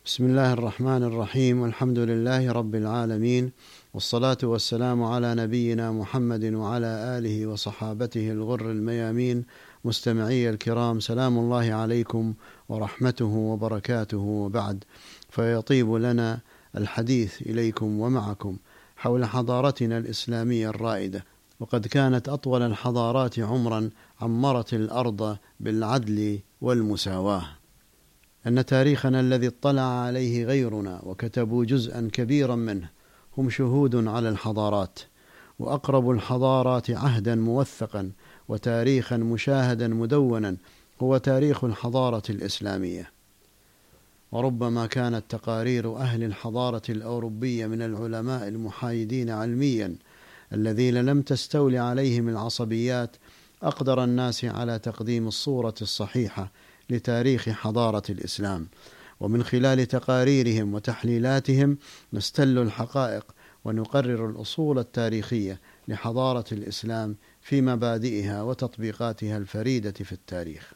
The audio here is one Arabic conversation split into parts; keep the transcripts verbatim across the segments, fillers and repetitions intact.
بسم الله الرحمن الرحيم، والحمد لله رب العالمين، والصلاة والسلام على نبينا محمد وعلى آله وصحابته الغر الميامين. مستمعي الكرام، سلام الله عليكم ورحمته وبركاته، وبعد، فيطيب لنا الحديث إليكم ومعكم حول حضارتنا الإسلامية الرائدة. وقد كانت أطول الحضارات عمرا عمرت الأرض بالعدل والمساواة. أن تاريخنا الذي اطلع عليه غيرنا وكتبوا جزءا كبيرا منه هم شهود على الحضارات، وأقرب الحضارات عهدا موثقا وتاريخا مشاهدا مدونا هو تاريخ الحضارة الإسلامية. وربما كانت تقارير أهل الحضارة الأوروبية من العلماء المحايدين علميا الذين لم تستولي عليهم العصبيات أقدر الناس على تقديم الصورة الصحيحة لتاريخ حضارة الإسلام. ومن خلال تقاريرهم وتحليلاتهم نستل الحقائق ونقرر الأصول التاريخية لحضارة الإسلام في مبادئها وتطبيقاتها الفريدة في التاريخ.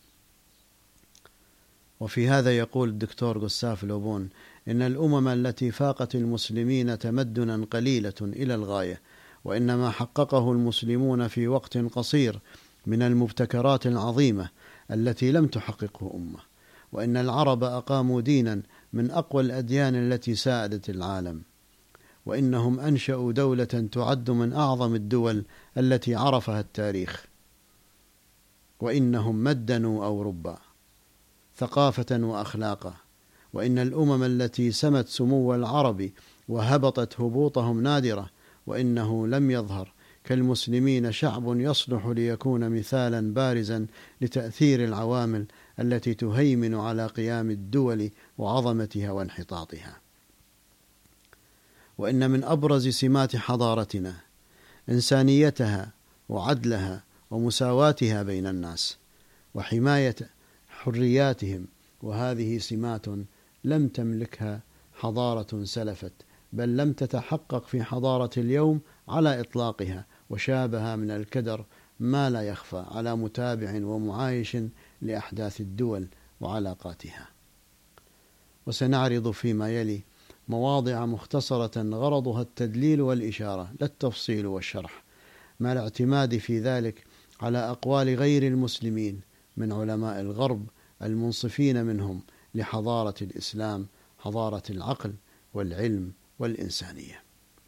وفي هذا يقول الدكتور غوستاف لو بون إن الأمم التي فاقت المسلمين تمدنا قليلة إلى الغاية، وإنما حققه المسلمون في وقت قصير من المبتكرات العظيمة التي لم تحققه أمة. وإن العرب أقاموا دينا من أقوى الأديان التي ساعدت العالم، وإنهم أنشأوا دولة تعد من أعظم الدول التي عرفها التاريخ، وإنهم مدنوا أوروبا ثقافة وأخلاقا. وإن الأمم التي سمت سمو العرب وهبطت هبوطهم نادرة، وإنه لم يظهر كالمسلمين شعب يصلح ليكون مثالا بارزا لتأثير العوامل التي تهيمن على قيام الدول وعظمتها وانحطاطها. وإن من أبرز سمات حضارتنا إنسانيتها وعدلها ومساواتها بين الناس وحماية حرياتهم، وهذه سمات لم تملكها حضارة سلفت، بل لم تتحقق في حضارة اليوم على إطلاقها، وشابها من الكدر ما لا يخفى على متابع ومعايش لأحداث الدول وعلاقاتها. وسنعرض فيما يلي مواضع مختصرة غرضها التدليل والإشارة لا التفصيل والشرح، مع الاعتماد في ذلك على أقوال غير المسلمين من علماء الغرب المنصفين منهم لحضارة الإسلام، حضارة العقل والعلم والإنسانية.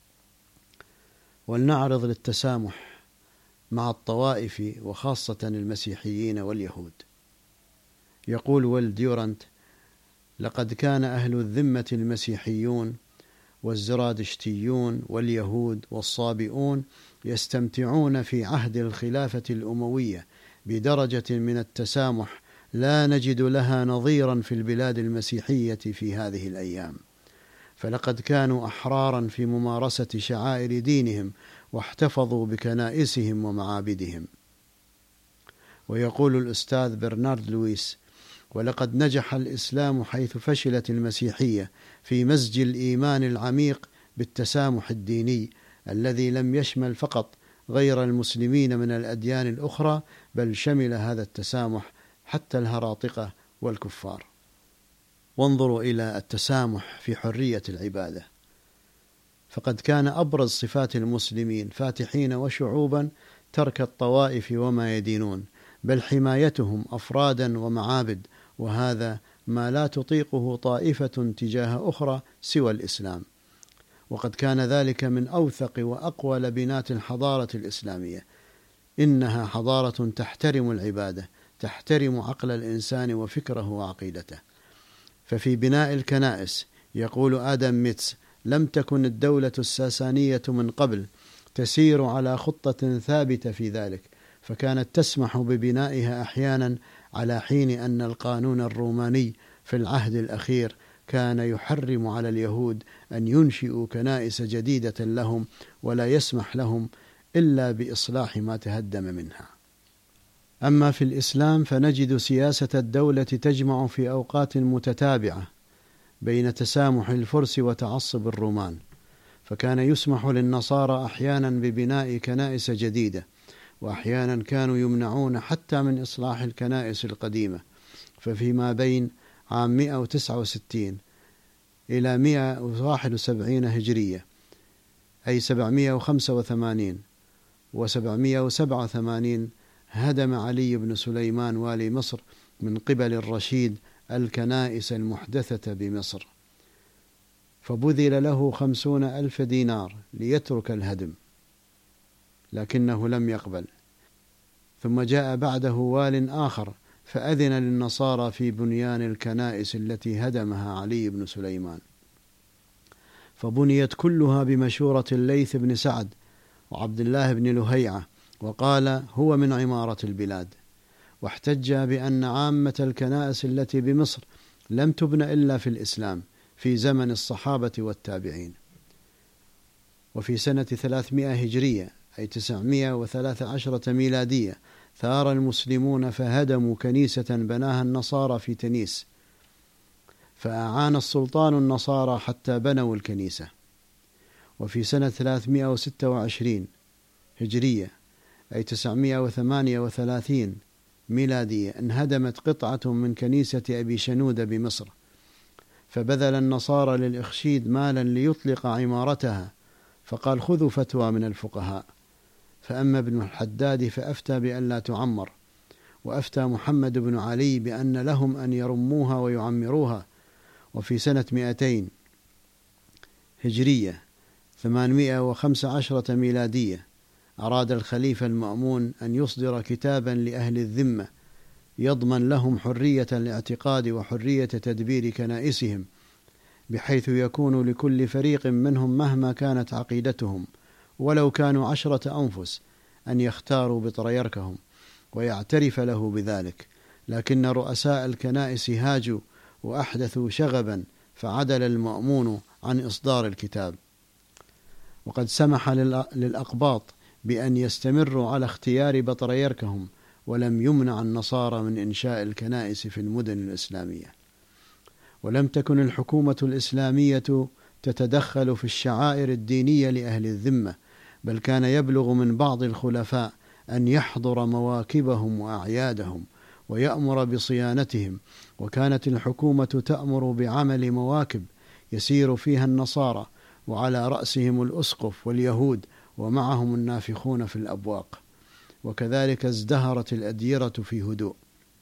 ولنعرض للتسامح مع الطوائف وخاصة المسيحيين واليهود. يقول ويل ديورانت: لقد كان أهل الذمة المسيحيون والزرادشتيون واليهود والصابئون يستمتعون في عهد الخلافة الأموية بدرجة من التسامح لا نجد لها نظيرا في البلاد المسيحية في هذه الأيام، فلقد كانوا أحرارا في ممارسة شعائر دينهم واحتفظوا بكنائسهم ومعابدهم. ويقول الأستاذ برنارد لويس: ولقد نجح الإسلام حيث فشلت المسيحية في مزج الإيمان العميق بالتسامح الديني الذي لم يشمل فقط غير المسلمين من الأديان الأخرى، بل شمل هذا التسامح حتى الهراطقة والكفار. وانظروا إلى التسامح في حرية العبادة، فقد كان أبرز صفات المسلمين فاتحين وشعوبا ترك الطوائف وما يدينون، بل حمايتهم أفرادا ومعابد، وهذا ما لا تطيقه طائفة تجاه أخرى سوى الإسلام. وقد كان ذلك من أوثق وأقوى لبنات الحضارة الإسلامية. إنها حضارة تحترم العبادة، تحترم عقل الإنسان وفكره وعقيدته. ففي بناء الكنائس يقول آدم ميتس: لم تكن الدولة الساسانية من قبل تسير على خطة ثابتة في ذلك، فكانت تسمح ببنائها أحيانا، على حين أن القانون الروماني في العهد الأخير كان يحرم على اليهود أن ينشئوا كنائس جديدة لهم، ولا يسمح لهم إلا بإصلاح ما تهدم منها. أما في الإسلام فنجد سياسة الدولة تجمع في أوقات متتابعة بين تسامح الفرس وتعصب الرومان، فكان يسمح للنصارى أحيانا ببناء كنائس جديدة، وأحيانا كانوا يمنعون حتى من إصلاح الكنائس القديمة. ففيما بين عام مئة وتسعة وستين إلى مئة وواحد وسبعين هجرية، أي سبعمائة وخمسة وثمانين وسبعمائة وسبعة وثمانين، هدم علي بن سليمان والي مصر من قبل الرشيد الكنائس المحدثة بمصر، فبذل له خمسون ألف دينار ليترك الهدم، لكنه لم يقبل. ثم جاء بعده وال آخر فأذن للنصارى في بنيان الكنائس التي هدمها علي بن سليمان، فبنيت كلها بمشورة الليث بن سعد وعبد الله بن لهيعة، وقال هو من عمارة البلاد، واحتج بأن عامة الكنائس التي بمصر لم تبن إلا في الإسلام في زمن الصحابة والتابعين. وفي سنة ثلاثمائة هجرية، أي تسعمائة وثلاث عشرة ميلادية، ثار المسلمون فهدموا كنيسة بناها النصارى في تنيس، فأعان السلطان النصارى حتى بنوا الكنيسة. وفي سنة ثلاثمائة وستة وعشرين هجرية، أي تسعمائة وثمانية وثلاثين ميلادية، انهدمت قطعة من كنيسة أبي شنودة بمصر، فبذل النصارى للإخشيد مالا ليطلق عمارتها، فقال خذوا فتوى من الفقهاء، فأما ابن الحداد فأفتى بأن لا تعمر، وأفتى محمد بن علي بأن لهم أن يرموها ويعمروها. وفي سنة مئتين هجرية، ثمانمائة وخمسة عشر ميلادية، أراد الخليفة المأمون أن يصدر كتابا لأهل الذمة يضمن لهم حرية الاعتقاد وحرية تدبير كنائسهم، بحيث يكون لكل فريق منهم مهما كانت عقيدتهم ولو كانوا عشرة أنفس أن يختاروا بطريركهم ويعترف له بذلك. لكن رؤساء الكنائس هاجوا وأحدثوا شغبا، فعدل المأمون عن إصدار الكتاب، وقد سمح للأقباط بأن يستمروا على اختيار بطريركهم، ولم يمنع النصارى من إنشاء الكنائس في المدن الإسلامية. ولم تكن الحكومة الإسلامية تتدخل في الشعائر الدينية لأهل الذمة، بل كان يبلغ من بعض الخلفاء أن يحضر مواكبهم وأعيادهم ويأمر بصيانتهم، وكانت الحكومة تأمر بعمل مواكب يسير فيها النصارى، وعلى رأسهم الأسقف واليهود، ومعهم النافخون في الأبواق، وكذلك ازدهرت الأديرة في هدوء.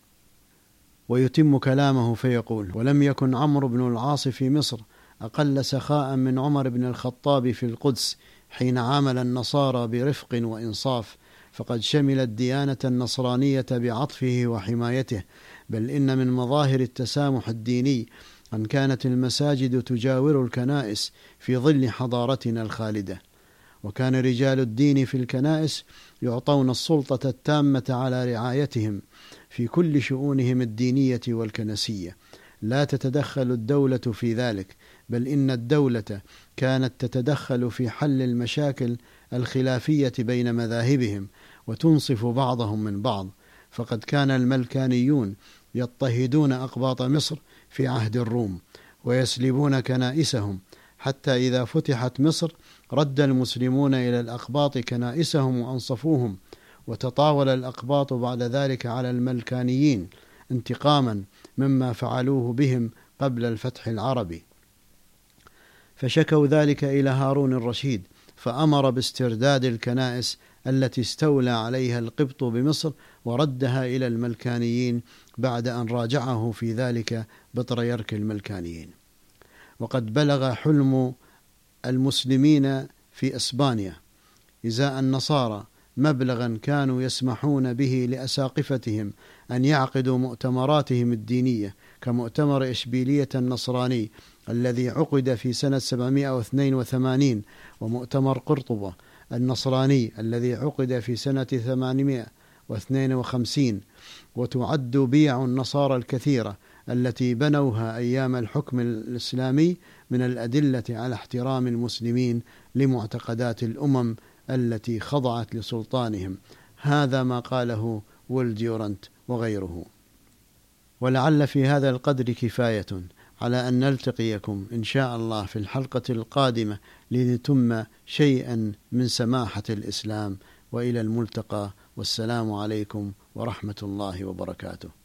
ويتم كلامه فيقول: ولم يكن عمرو بن العاص في مصر أقل سخاء من عمر بن الخطاب في القدس حين عامل النصارى برفق وإنصاف، فقد شمل الديانة النصرانية بعطفه وحمايته، بل إن من مظاهر التسامح الديني أن كانت المساجد تجاور الكنائس في ظل حضارتنا الخالدة، وكان رجال الدين في الكنائس يعطون السلطة التامة على رعايتهم في كل شؤونهم الدينية والكنسية، لا تتدخل الدولة في ذلك، بل إن الدولة كانت تتدخل في حل المشاكل الخلافية بين مذاهبهم وتنصف بعضهم من بعض. فقد كان الملكانيون يضطهدون أقباط مصر في عهد الروم ويسلبون كنائسهم، حتى إذا فتحت مصر رد المسلمون إلى الأقباط كنائسهم وأنصفوهم، وتطاول الأقباط بعد ذلك على الملكانيين انتقاما مما فعلوه بهم قبل الفتح العربي، فشكوا ذلك إلى هارون الرشيد، فأمر باسترداد الكنائس التي استولى عليها القبط بمصر وردها إلى الملكانيين بعد أن راجعه في ذلك بطريرك الملكانيين. وقد بلغ حلم المسلمين في إسبانيا إزاء النصارى مبلغا كانوا يسمحون به لأساقفتهم أن يعقدوا مؤتمراتهم الدينية، كمؤتمر إشبيلية النصراني الذي عقد في سنة سبعمائة واثنين وثمانين، ومؤتمر قرطبة النصراني الذي عقد في سنة ثمانمائة واثنين وخمسين. وتعد بيع النصارى الكثيرة التي بنوها أيام الحكم الإسلامي من الأدلة على احترام المسلمين لمعتقدات الأمم التي خضعت لسلطانهم. هذا ما قاله ويل وغيره. ولعل في هذا القدر كفاية على أن نلتقيكم إن شاء الله في الحلقة القادمة لنتم شيئا من سماحة الإسلام. وإلى الملتقى، والسلام عليكم ورحمة الله وبركاته.